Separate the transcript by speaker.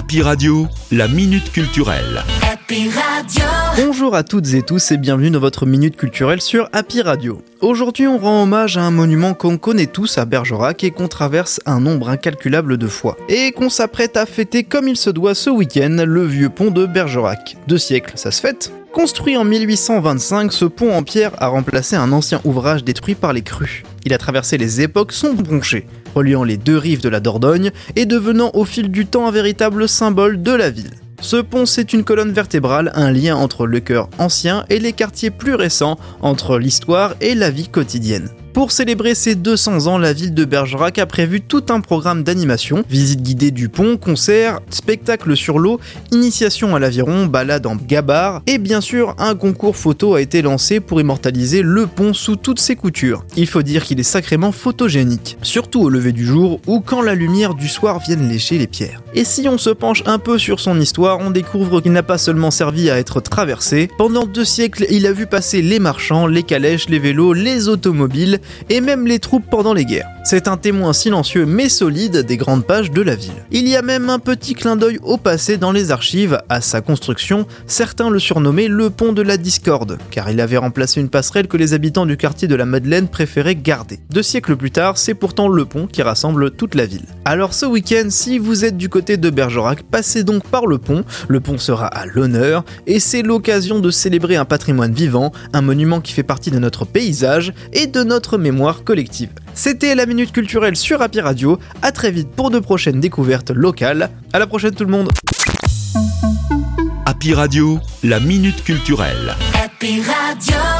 Speaker 1: Happy Radio, la Minute Culturelle.
Speaker 2: Happy Radio.
Speaker 3: Bonjour à toutes et tous et bienvenue dans votre Minute Culturelle sur Happy Radio. Aujourd'hui, on rend hommage à un monument qu'on connaît tous à Bergerac et qu'on traverse un nombre incalculable de fois. Et qu'on s'apprête à fêter comme il se doit ce week-end, le vieux pont de Bergerac. 2 siècles, ça se fête ? Construit en 1825, ce pont en pierre a remplacé un ancien ouvrage détruit par les crues. Il a traversé les époques sans broncher, reliant les deux rives de la Dordogne et devenant au fil du temps un véritable symbole de la ville. Ce pont, c'est une colonne vertébrale, un lien entre le cœur ancien et les quartiers plus récents, entre l'histoire et la vie quotidienne. Pour célébrer ses 200 ans, la ville de Bergerac a prévu tout un programme d'animation, visite guidée du pont, concerts, spectacles sur l'eau, initiation à l'aviron, balade en gabar, et bien sûr, un concours photo a été lancé pour immortaliser le pont sous toutes ses coutures. Il faut dire qu'il est sacrément photogénique, surtout au lever du jour ou quand la lumière du soir vient lécher les pierres. Et si on se penche un peu sur son histoire, on découvre qu'il n'a pas seulement servi à être traversé. Pendant 2 siècles, il a vu passer les marchands, les calèches, les vélos, les automobiles, et même les troupes pendant les guerres. C'est un témoin silencieux mais solide des grandes pages de la ville. Il y a même un petit clin d'œil au passé dans les archives. À sa construction, certains le surnommaient le pont de la discorde, car il avait remplacé une passerelle que les habitants du quartier de la Madeleine préféraient garder. 2 siècles plus tard, c'est pourtant le pont qui rassemble toute la ville. Alors ce week-end, si vous êtes du côté de Bergerac, passez donc par le pont sera à l'honneur, et c'est l'occasion de célébrer un patrimoine vivant, un monument qui fait partie de notre paysage et de notre mémoire collective. C'était la Minute Culturelle sur Happy Radio, à très vite pour de prochaines découvertes locales. À la prochaine tout le monde.
Speaker 1: Happy Radio, la Minute Culturelle.
Speaker 2: Happy Radio.